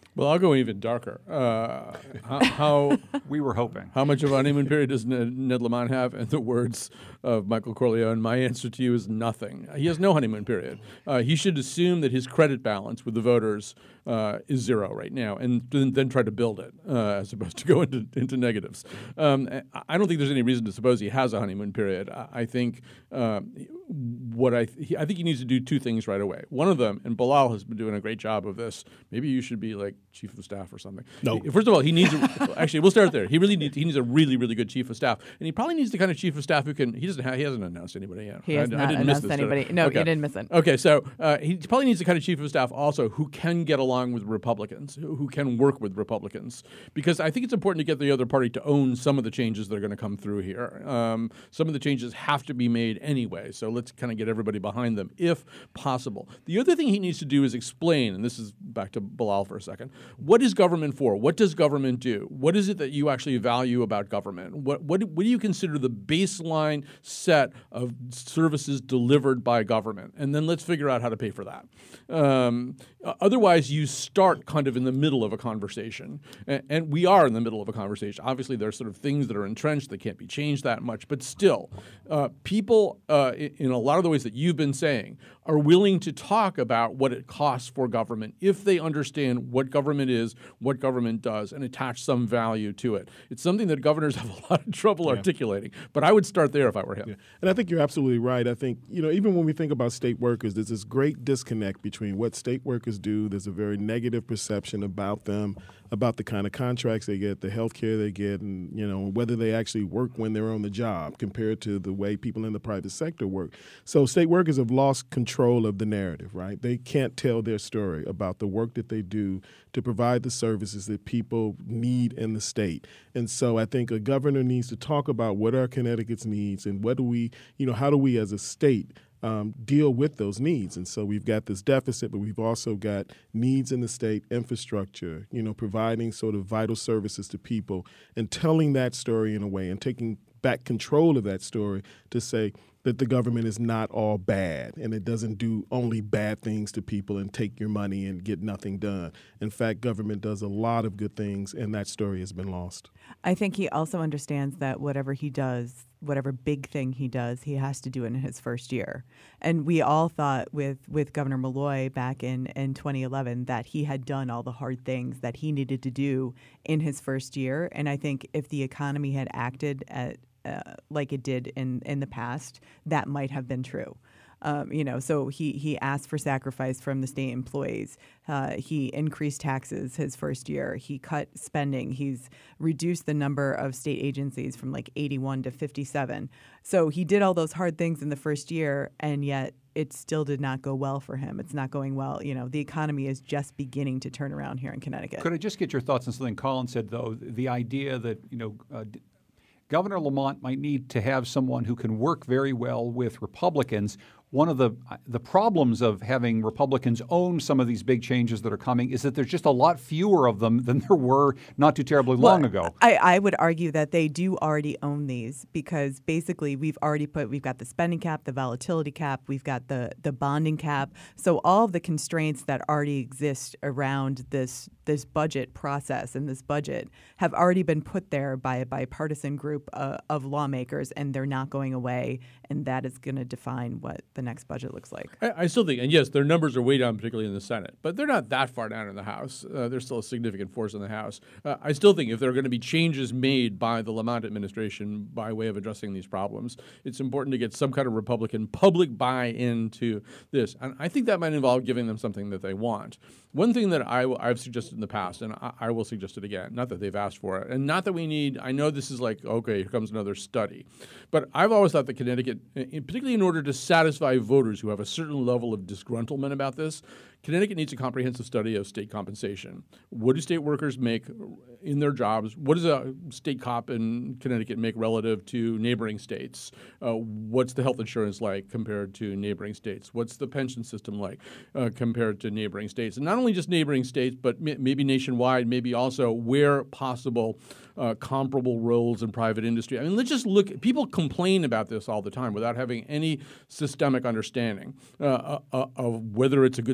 [SPEAKER 2] Well, I'll go even darker. Uh, how, how
[SPEAKER 1] We were hoping.
[SPEAKER 2] how much of a honeymoon period does Ned, Ned Lamont have? In the words of Michael Corleone, my answer to you is nothing. He has no honeymoon period. Uh, he should assume that his credit balance with the voters uh, is zero right now, and then, then try to build it uh, as opposed to go into, into negatives. Um, I don't think there's any reason to suppose he has a honeymoon period. I, I think uh, what I th- he, I think he needs to do two things right away. One of them, and Bilal has been doing a great job of this. Maybe you should be like chief of staff or something.
[SPEAKER 3] No.
[SPEAKER 2] First of all, he needs a, actually we'll start there. He really needs he needs a really really good chief of staff, and he probably needs the kind of chief of staff who can. He doesn't have, he hasn't announced anybody yet.
[SPEAKER 4] He has
[SPEAKER 2] I,
[SPEAKER 4] not
[SPEAKER 2] I didn't miss
[SPEAKER 4] announced
[SPEAKER 2] this, did I?
[SPEAKER 4] anybody. No,
[SPEAKER 2] okay.
[SPEAKER 4] you didn't miss it.
[SPEAKER 2] Okay, so uh, he probably needs the kind of chief of staff also who can get along with Republicans, who, who can work with Republicans, because I think it's important to get the other party to own some of the changes that are going to come through here. Um, some of the changes have to be made anyway, so let's kind of get everybody behind them if possible. The other thing he needs to do is explain, and this is back to Bilal for a second, what is government for? What does government do? What is it that you actually value about government? What, what, what do you consider the baseline set of services delivered by government? And then let's figure out how to pay for that. Um, otherwise, you start kind of in the middle of a conversation. And, and we are in the middle of a conversation. Obviously, there are sort of things that are entrenched that can't be changed that much. But still, uh, people, uh, in, in a lot of the ways that you've been saying, are willing to talk about what it costs for government if they understand what government is, what government does, and attach some value to it. It's something that governors have a lot of trouble yeah. articulating, but I would start there if I were him.
[SPEAKER 3] Yeah. And I think you're absolutely right. I think, you know, even when we think about state workers, there's this great disconnect between what state workers do. There's a very negative perception about them, about the kind of contracts they get, the health care they get, and, you know, whether they actually work when they're on the job compared to the way people in the private sector work. So state workers have lost control of the narrative, right? They can't tell their story about the work that they do to provide the services that people need in the state. And so I think a governor needs to talk about what are Connecticut's needs and what do we, you know, how do we as a state Um, deal with those needs. And so we've got this deficit, but we've also got needs in the state, infrastructure, you know, providing sort of vital services to people and telling that story in a way and taking back control of that story to say that the government is not all bad and it doesn't do only bad things to people and take your money and get nothing done. In fact, government does a lot of good things, and that story has been lost.
[SPEAKER 4] I think he also understands that whatever he does, whatever big thing he does, he has to do it in his first year. And we all thought with, with Governor Malloy back in, in twenty eleven that he had done all the hard things that he needed to do in his first year. And I think if the economy had acted at, uh, like it did in, in the past, that might have been true. Um, you know, so he, he asked for sacrifice from the state employees. Uh, he increased taxes his first year. He cut spending. He's reduced the number of state agencies from like eighty-one to fifty-seven. So he did all those hard things in the first year, and yet it still did not go well for him. It's not going well. You know, the economy is just beginning to turn around here in Connecticut.
[SPEAKER 1] Could I just get your thoughts on something Colin said, though? The idea that, you know, uh, Governor Lamont might need to have someone who can work very well with Republicans. One of the the problems of having Republicans own some of these big changes that are coming is that there's just a lot fewer of them than there were not too terribly long
[SPEAKER 4] well,
[SPEAKER 1] ago.
[SPEAKER 4] I, I would argue that they do already own these because basically we've already put, we've got the spending cap, the volatility cap, we've got the, the bonding cap. So all of the constraints that already exist around this this budget process and this budget have already been put there by a bipartisan group uh, of lawmakers, and they're not going away, and that is going to define what the next budget looks like.
[SPEAKER 2] I, I still think, and yes, their numbers are way down, particularly in the Senate, but they're not that far down in the House. Uh, they're still a significant force in the House. Uh, I still think if there are going to be changes made by the Lamont administration by way of addressing these problems, it's important to get some kind of Republican public buy-in to this. And I think that might involve giving them something that they want. One thing that I, I've suggested in the past, and I, I will suggest it again, not that they've asked for it, and not that we need, I know this is like, okay, here comes another study, but I've always thought that Connecticut, particularly in order to satisfy voters who have a certain level of disgruntlement about this, Connecticut needs a comprehensive study of state compensation. What do state workers make in their jobs? What does a state cop in Connecticut make relative to neighboring states? Uh, what's the health insurance like compared to neighboring states? What's the pension system like uh, compared to neighboring states? And not only just neighboring states, but m- maybe nationwide, maybe also where possible uh, comparable roles in private industry. I mean, let's just look. People complain about this all the time without having any systemic understanding uh, uh, of whether it's a good system or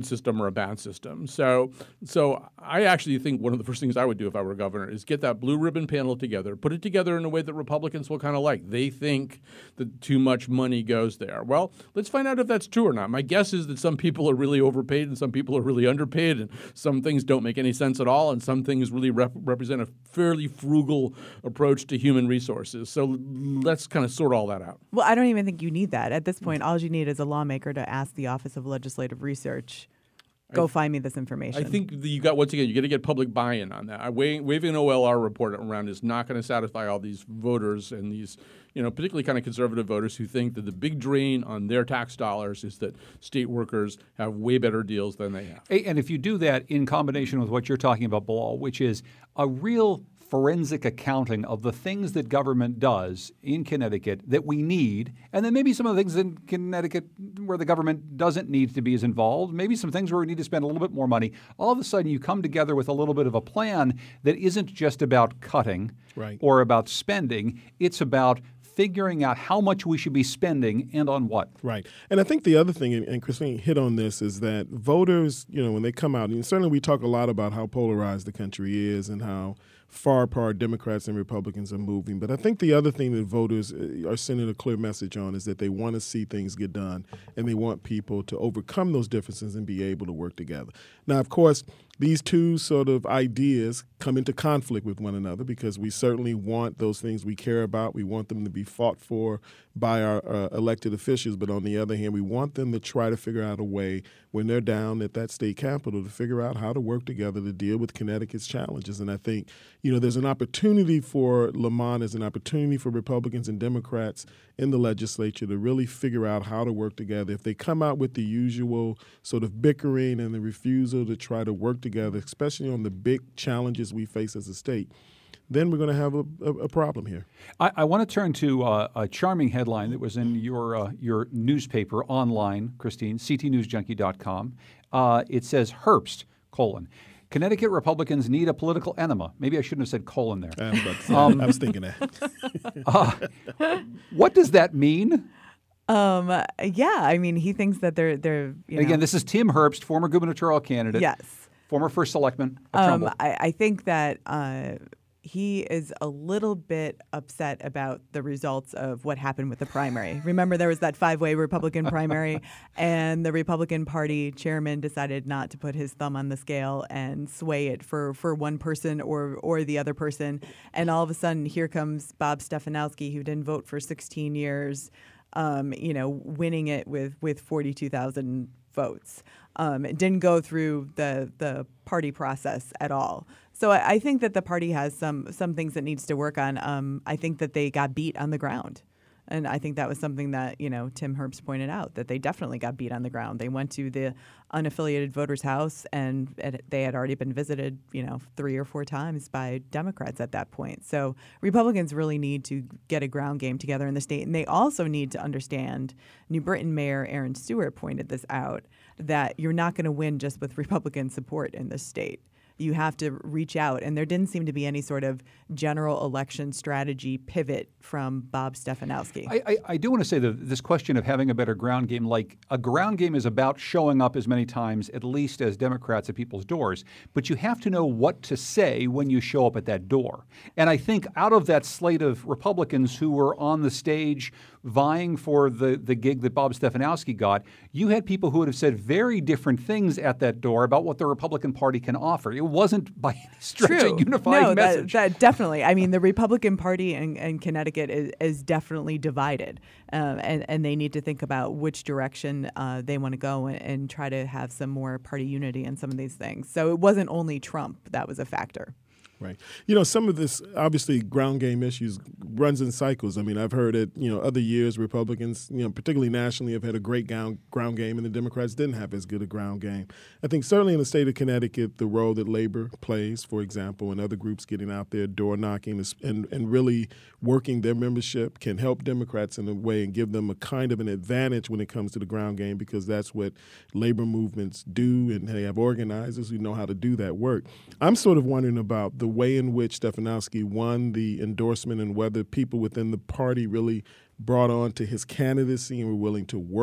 [SPEAKER 2] or a bad system. So, so I actually think one of the first things I would do if I were governor is get that blue ribbon panel together, put it together in a way that Republicans will kind of like. They think that too much money goes there. Well, let's find out if that's true or not. My guess is that some people are really overpaid and some people are really underpaid, and some things don't make any sense at all, and some things really rep- represent a fairly frugal approach to human resources. So let's kind of sort all that out.
[SPEAKER 4] Well, I don't even think you need that. At this point, all you need is a lawmaker to ask the Office of Legislative Research, go I, find me this information.
[SPEAKER 2] I think you got, once again, you got to get public buy-in on that. Waving an O L R report around is not going to satisfy all these voters and these, you know, particularly kind of conservative voters who think that the big drain on their tax dollars is that state workers have way better deals than they have.
[SPEAKER 1] And if you do that in combination with what you're talking about, Bilal, which is a real forensic accounting of the things that government does in Connecticut that we need, and then maybe some of the things in Connecticut where the government doesn't need to be as involved, maybe some things where we need to spend a little bit more money. All of a sudden you come together with a little bit of a plan that isn't just about cutting
[SPEAKER 3] right.
[SPEAKER 1] or about spending. It's about figuring out how much we should be spending and on what.
[SPEAKER 3] Right. And I think the other thing, and Christine hit on this, is that voters, you know, when they come out, and certainly we talk a lot about how polarized the country is and how far apart Democrats and Republicans are moving. But I think the other thing that voters are sending a clear message on is that they want to see things get done, and they want people to overcome those differences and be able to work together. Now, of course, these two sort of ideas come into conflict with one another because we certainly want those things we care about. We want them to be fought for by our uh, elected officials. But on the other hand, we want them to try to figure out a way when they're down at that state capitol to figure out how to work together to deal with Connecticut's challenges. And I think, you know, there's an opportunity for Lamont, there's an opportunity for Republicans and Democrats in the legislature to really figure out how to work together. If they come out with the usual sort of bickering and the refusal to try to work together, especially on the big challenges we face as a state, then we're going to have a, a, a problem here.
[SPEAKER 1] I, I want to turn to uh, a charming headline that was in your uh, your newspaper online, Christine, c t news junkie dot com. Uh, it says, Herbst, colon, Connecticut Republicans need a political enema. Maybe I shouldn't have said colon there.
[SPEAKER 3] I was, about to say, um, I was thinking that.
[SPEAKER 1] uh, what does that mean?
[SPEAKER 4] Um, yeah, I mean, he thinks that they're, they're you know.
[SPEAKER 1] Again, this is Tim Herbst, former gubernatorial candidate.
[SPEAKER 4] Yes.
[SPEAKER 1] Former first selectman of
[SPEAKER 4] um,
[SPEAKER 1] Trumbull.
[SPEAKER 4] I, I think that uh, he is a little bit upset about the results of what happened with the primary. Remember, there was that five-way Republican primary, and the Republican Party chairman decided not to put his thumb on the scale and sway it for, for one person or or the other person. And all of a sudden, here comes Bob Stefanowski, who didn't vote for sixteen years, um, you know, winning it with, with forty-two thousand votes. Um, it didn't go through the the party process at all. So I, I think that the party has some some things that needs to work on. Um, I think that they got beat on the ground. And I think that was something that, you know, Tim Herbst pointed out, that they definitely got beat on the ground. They went to the unaffiliated voters' house, and it, they had already been visited, you know, three or four times by Democrats at that point. So Republicans really need to get a ground game together in the state. And they also need to understand, New Britain Mayor Aaron Stewart pointed this out, that you're not going to win just with Republican support in this state. You have to reach out. And there didn't seem to be any sort of general election strategy pivot from Bob Stefanowski.
[SPEAKER 1] I, I, I do want to say that this question of having a better ground game, like a ground game is about showing up as many times, at least as Democrats at people's doors. But you have to know what to say when you show up at that door. And I think out of that slate of Republicans who were on the stage vying for the, the gig that Bob Stefanowski got, you had people who would have said very different things at that door about what the Republican Party can offer. It wasn't by any stretch
[SPEAKER 4] True.
[SPEAKER 1] a unifying
[SPEAKER 4] no,
[SPEAKER 1] message.
[SPEAKER 4] That, that definitely. I mean, the Republican Party in, in Connecticut is, is definitely divided, um, and, and they need to think about which direction uh, they want to go and, and try to have some more party unity in some of these things. So it wasn't only Trump that was a factor.
[SPEAKER 3] Right. You know, some of this, obviously, ground game issues runs in cycles. I mean, I've heard it, you know, other years Republicans, you know, particularly nationally, have had a great ground, ground game, and the Democrats didn't have as good a ground game. I think certainly in the state of Connecticut, the role that labor plays, for example, and other groups getting out there, door knocking, and, and really working their membership can help Democrats in a way and give them a kind of an advantage when it comes to the ground game, because that's what labor movements do, and they have organizers who know how to do that work. I'm sort of wondering about the way in which Stefanowski won the endorsement and whether people within the party really brought on to his candidacy and were willing to work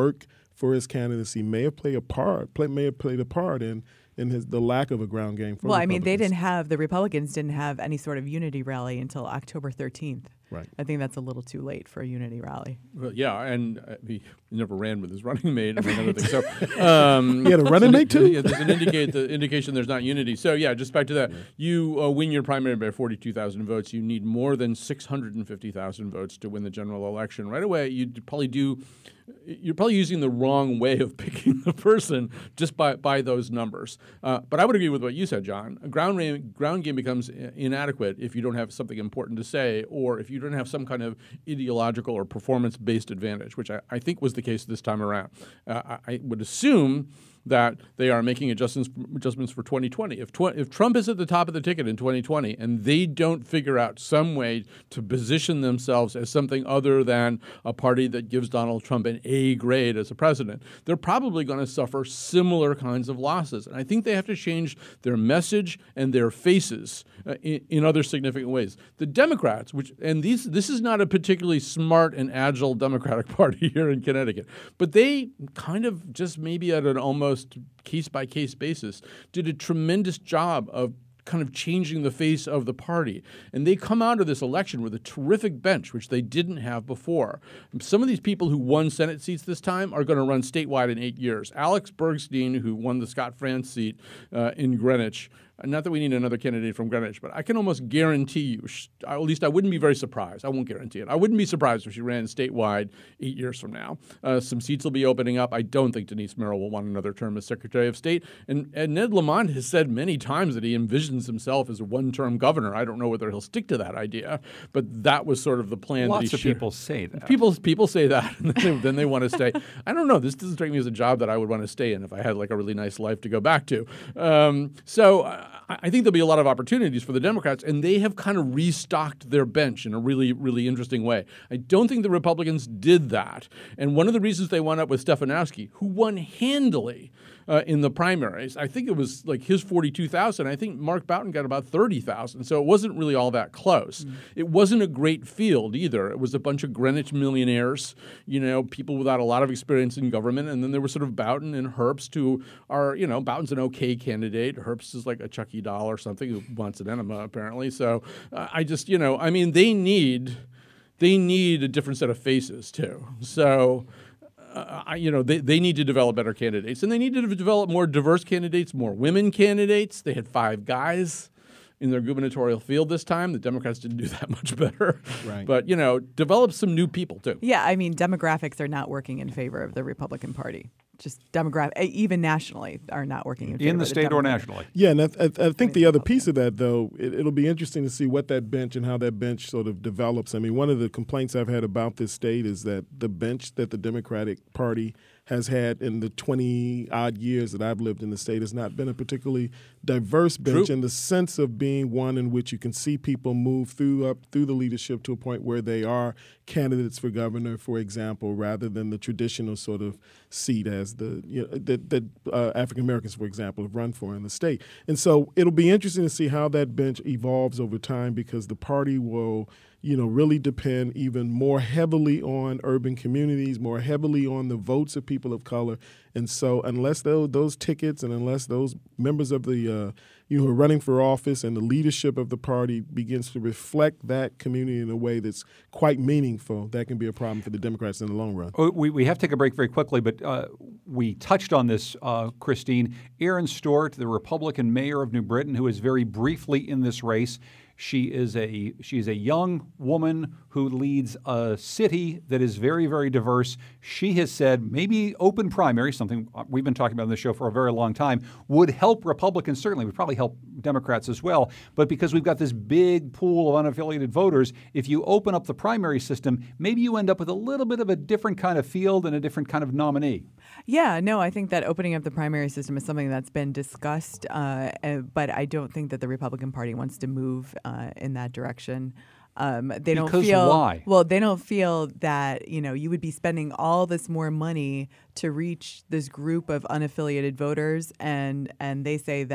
[SPEAKER 3] for his candidacy may have played a part, play, may have played a part in in his, the lack of a ground game for
[SPEAKER 4] Well, I mean, they
[SPEAKER 3] Republicans.
[SPEAKER 4] didn't have, the Republicans didn't have any sort of unity rally until October thirteenth.
[SPEAKER 3] Right.
[SPEAKER 4] I think that's a little too late for a unity rally.
[SPEAKER 2] Well, yeah, and uh, he never ran with his running mate. I mean, I don't think so. Um,
[SPEAKER 3] He had a running mate too?
[SPEAKER 2] Yeah, there's an indicate the indication there's not unity. So yeah, just back to that. You uh, win your primary by forty-two thousand votes. You need more than six hundred fifty thousand votes to win the general election. Right away, you'd probably do. You're probably using the wrong way of picking the person just by, by those numbers. Uh, but I would agree with what you said, John. A ground, ra- ground game becomes inadequate if you don't have something important to say or if you don't have some kind of ideological or performance-based advantage, which I, I think was the case this time around. Uh, I, I would assume that they are making adjustments adjustments for twenty twenty. If tw- if Trump is at the top of the ticket in twenty twenty and they don't figure out some way to position themselves as something other than a party that gives Donald Trump an A grade as a president, they're probably going to suffer similar kinds of losses. And I think they have to change their message and their faces uh, in, in other significant ways. The Democrats, which and these this is not a particularly smart and agile Democratic Party here in Connecticut, but they kind of just maybe at an almost case-by-case basis did a tremendous job of kind of changing the face of the party. And they come out of this election with a terrific bench, which they didn't have before. Some of these people who won Senate seats this time are going to run statewide in eight years. Alex Bergstein, who won the Scott Frantz seat uh, in Greenwich, not that we need another candidate from Greenwich, but I can almost guarantee you, at least I wouldn't be very surprised. I won't guarantee it. I wouldn't be surprised if she ran statewide eight years from now. Uh, some seats will be opening up. I don't think Denise Merrill will want another term as Secretary of State. And, and Ned Lamont has said many times that he envisions himself as a one-term governor. I don't know whether he'll stick to that idea, but that was sort of the plan.
[SPEAKER 1] Lots
[SPEAKER 2] that he
[SPEAKER 1] of
[SPEAKER 2] shared.
[SPEAKER 1] people say that.
[SPEAKER 2] People, people say that, and then they, then they want to stay. I don't know. This doesn't strike me as a job that I would want to stay in if I had like a really nice life to go back to. Um, so uh, I think there'll be a lot of opportunities for the Democrats, and they have kind of restocked their bench in a really, really interesting way. I don't think the Republicans did that. And one of the reasons they wound up with Stefanowski, who won handily uh, in the primaries, I think it was like his forty-two thousand. I think Mark Boughton got about thirty thousand. So it wasn't really all that close. Mm. It wasn't a great field either. It was a bunch of Greenwich millionaires, you know, people without a lot of experience in government. And then there were sort of Boughton and Herbst, who are, you know, Boughton's an okay candidate. Herbst is like a Chucky doll or something who wants an enema, apparently. So uh, I just, you know, I mean, they need they need a different set of faces, too. So, uh, you know, they, they need to develop better candidates. And they need to develop more diverse candidates, more women candidates. They had five guys in their gubernatorial field this time. The Democrats didn't do that much better.
[SPEAKER 3] Right.
[SPEAKER 2] But, you know, develop some new people, too.
[SPEAKER 4] Yeah, I mean, demographics are not working in favor of the Republican Party. Just demographic, even nationally, are not working in favor
[SPEAKER 1] in the
[SPEAKER 4] of
[SPEAKER 1] state
[SPEAKER 4] the
[SPEAKER 1] or
[SPEAKER 4] Democratic.
[SPEAKER 1] nationally.
[SPEAKER 3] Yeah, and I, I, I think
[SPEAKER 4] mean,
[SPEAKER 3] the other piece of that, though, it, it'll be interesting to see what that bench and how that bench sort of develops. I mean, one of the complaints I've had about this state is that the bench that the Democratic Party has had in the twenty-odd years that I've lived in the state has not been a particularly diverse bench
[SPEAKER 2] True.
[SPEAKER 3] in the sense of being one in which you can see people move through up through the leadership to a point where they are candidates for governor, for example, rather than the traditional sort of seat as the you know, that, that uh, African Americans, for example, have run for in the state. And so it'll be interesting to see how that bench evolves over time, because the party will, you know, really depend even more heavily on urban communities, more heavily on the votes of people of color. And so unless those, those tickets and unless those members of the, uh, you know, who are running for office and the leadership of the party begins to reflect that community in a way that's quite meaningful, that can be a problem for the Democrats in the long run.
[SPEAKER 1] Oh, we, we have to take a break very quickly, but uh, we touched on this, uh, Christine. Erin Stewart, the Republican mayor of New Britain, who is very briefly in this race. She is a she is a young woman who leads a city that is very, very diverse. She has said maybe open primary, something we've been talking about on the show for a very long time, would help Republicans, certainly would probably help Democrats as well. But because we've got this big pool of unaffiliated voters, if you open up the primary system, maybe you end up with a little bit of a different kind of field and a different kind of nominee.
[SPEAKER 4] Yeah, no, I think that opening up the primary system is something that's been discussed, uh, uh, but I don't think that the Republican Party wants to move uh, in that direction. Um, they don't
[SPEAKER 1] Because
[SPEAKER 4] feel
[SPEAKER 1] why?
[SPEAKER 4] Well, they don't feel that, you know, you would be spending all this more money to reach this group of unaffiliated voters, and and they say that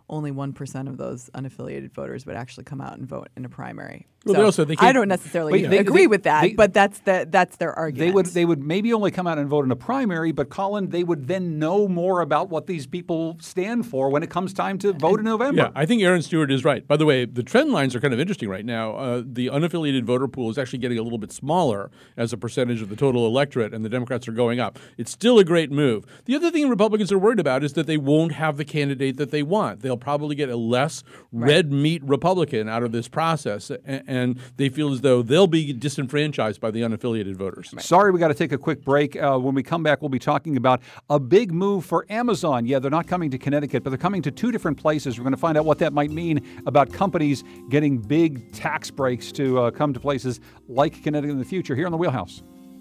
[SPEAKER 4] only one percent of those unaffiliated voters would actually come out and vote in a primary.
[SPEAKER 2] Well,
[SPEAKER 4] so
[SPEAKER 2] they also, they
[SPEAKER 4] I
[SPEAKER 2] can't-
[SPEAKER 4] don't necessarily
[SPEAKER 1] But they-
[SPEAKER 4] agree
[SPEAKER 1] they-
[SPEAKER 4] with that,
[SPEAKER 1] they-
[SPEAKER 4] but that's the that's their argument.
[SPEAKER 1] They would they would maybe only come out and vote in a primary, but Colin, they would then know more about what these people stand for when it comes time to vote in November.
[SPEAKER 2] Yeah, I think Aaron Stewart is right. By the way, the trend lines are kind of interesting right now. Uh, the unaffiliated voter pool is actually getting a little bit smaller as a percentage of the total electorate, and the Democrats are going up. It's still a great move. The other thing Republicans are worried about is that they won't have the candidate that they want. They'll probably get a less
[SPEAKER 4] Right.
[SPEAKER 2] red meat Republican out of this process, and, and they feel as though they'll be disenfranchised by the unaffiliated voters.
[SPEAKER 1] Sorry, we got to take a quick break. Uh, when we come back, we'll be talking about a big move for Amazon. Yeah, they're not coming to Connecticut, but they're coming to two different places. We're going to find out what that might mean about companies getting big tax breaks to uh, come to places like Connecticut in the future. Here on The Wheelhouse.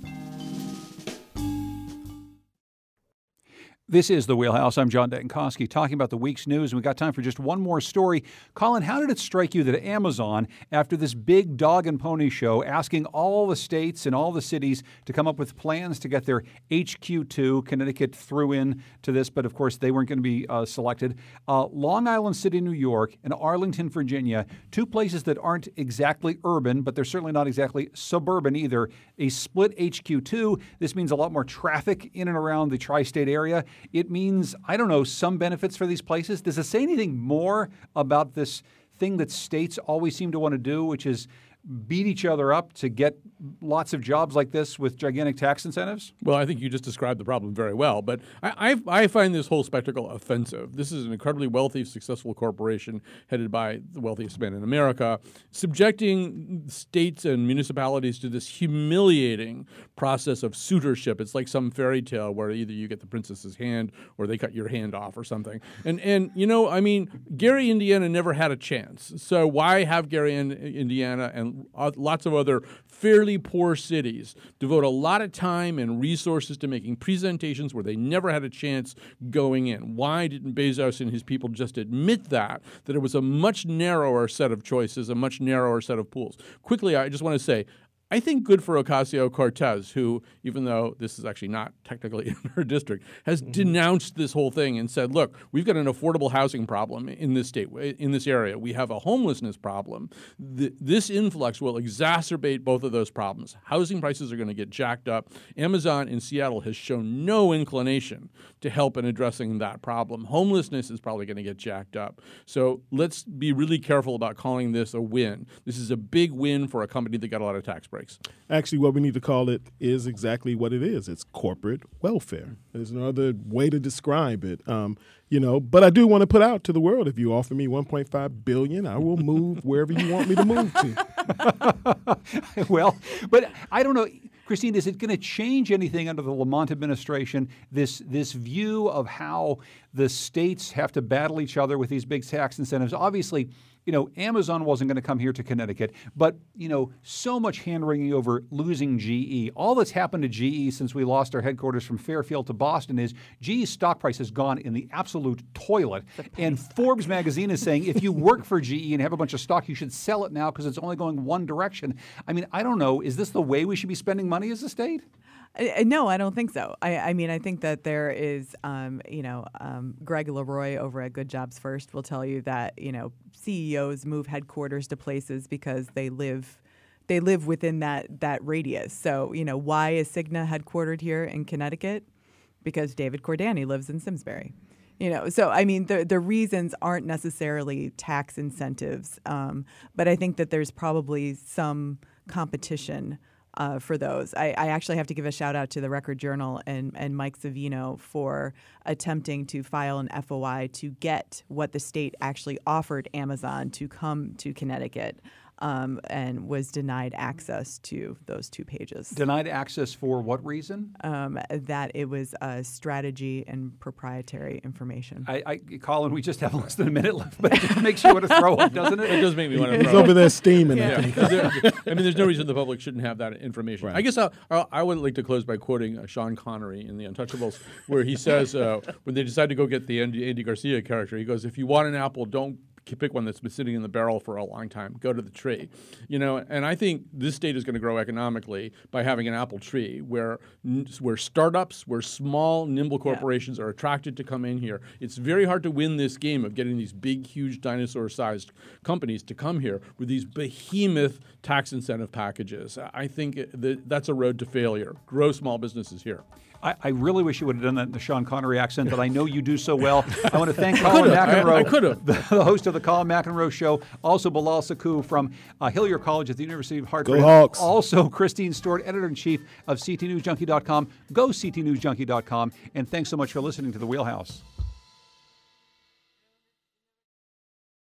[SPEAKER 1] This is The Wheelhouse. I'm John Dankosky talking about the week's news. And we got time for just one more story. Colin, how did it strike you that Amazon, after this big dog and pony show, asking all the states and all the cities to come up with plans to get their H Q two, Connecticut threw in to this, but of course they weren't going to be uh, selected. Uh, Long Island City, New York, and Arlington, Virginia, two places that aren't exactly urban, but they're certainly not exactly suburban either. A split H Q two. This means a lot more traffic in and around the tri-state area. It means, I don't know, some benefits for these places. Does it say anything more about this thing that states always seem to want to do, which is beat each other up to get lots of jobs like this with gigantic tax incentives?
[SPEAKER 2] Well, I think you just described the problem very well, but I, I, I find this whole spectacle offensive. This is an incredibly wealthy, successful corporation headed by the wealthiest man in America, subjecting states and municipalities to this humiliating process of suitorship. It's like some fairy tale where either you get the princess's hand or they cut your hand off or something. And, and you know, I mean, Gary, Indiana never had a chance. So why have Gary, Indiana, and lots of other fairly poor cities devote a lot of time and resources to making presentations where they never had a chance going in? Why didn't Bezos and his people just admit that, that it was a much narrower set of choices, a much narrower set of pools? Quickly, I just want to say, I think good for Ocasio-Cortez, who, even though this is actually not technically in her district, has mm-hmm. denounced this whole thing and said, look, we've got an affordable housing problem in this state, in this area. We have a homelessness problem. The, this influx will exacerbate both of those problems. Housing prices are going to get jacked up. Amazon in Seattle has shown no inclination to help in addressing that problem. Homelessness is probably going to get jacked up. So let's be really careful about calling this a win. This is a big win for a company that got a lot of tax breaks.
[SPEAKER 3] Actually, what we need to call it is exactly what it is. It's corporate welfare. There's no other way to describe it. Um, you know, but I do want to put out to the world, if you offer me one point five billion dollars, I will move wherever you want me to move to.
[SPEAKER 1] Well, but I don't know. Christine, is it going to change anything under the Lamont administration, this this view of how the states have to battle each other with these big tax incentives? Obviously, you know, Amazon wasn't going to come here to Connecticut, but, you know, so much hand-wringing over losing G E. All that's happened to G E since we lost our headquarters from Fairfield to Boston is G E's stock price has gone in the absolute toilet. And Forbes magazine is saying if you work for G E and have a bunch of stock, you should sell it now because it's only going one direction. I mean, I don't know. Is this the way we should be spending money as a state?
[SPEAKER 4] Uh, No, I don't think so. I, I mean, I think that there is, um, you know, um, Greg Leroy over at Good Jobs First will tell you that, you know, C E Os move headquarters to places because they live they live within that that radius. So, you know, why is Cigna headquartered here in Connecticut? Because David Cordani lives in Simsbury. You know, so I mean, the the reasons aren't necessarily tax incentives, um, but I think that there's probably some competition Uh, for those. I, I actually have to give a shout out to the Record Journal and, and Mike Savino for attempting to file an F O I to get what the state actually offered Amazon to come to Connecticut, um, and was denied access to those two pages.
[SPEAKER 1] Denied access for what reason?
[SPEAKER 4] Um, that it was uh, strategy and proprietary information.
[SPEAKER 1] I, I, Colin, we just have less than a minute left, but it just makes you want to throw up, doesn't it?
[SPEAKER 2] It does make me want to
[SPEAKER 3] He's
[SPEAKER 2] throw
[SPEAKER 3] over
[SPEAKER 2] up.
[SPEAKER 3] there steaming.
[SPEAKER 2] Yeah.
[SPEAKER 3] I think.
[SPEAKER 2] There- I mean, there's no reason the public shouldn't have that information.
[SPEAKER 3] Right.
[SPEAKER 2] I guess I'll, I'll, I would like to close by quoting uh, Sean Connery in The Untouchables, where he says, uh, when they decide to go get the Andy, Andy Garcia character, he goes, if you want an apple, don't pick one that's been sitting in the barrel for a long time. Go to the tree. You know, and I think this state is going to grow economically by having an apple tree where where startups, where small, nimble corporations yeah. are attracted to come in here. It's very hard to win this game of getting these big, huge dinosaur-sized companies to come here with these behemoth tax incentive packages. I think that that's a road to failure. Grow small businesses here.
[SPEAKER 1] I, I really wish you would have done that in the Sean Connery accent, but I know you do so well. I want to thank Colin McEnroe,
[SPEAKER 2] I, I could have.
[SPEAKER 1] The, the host of the Colin McEnroe Show, also Bilal Sakou from uh, Hillier College at the University of Hartford.
[SPEAKER 3] Go Hawks.
[SPEAKER 1] Also Christine Stewart, editor-in-chief of C T News Junkie dot com. Go C T News Junkie dot com, and thanks so much for listening to The Wheelhouse.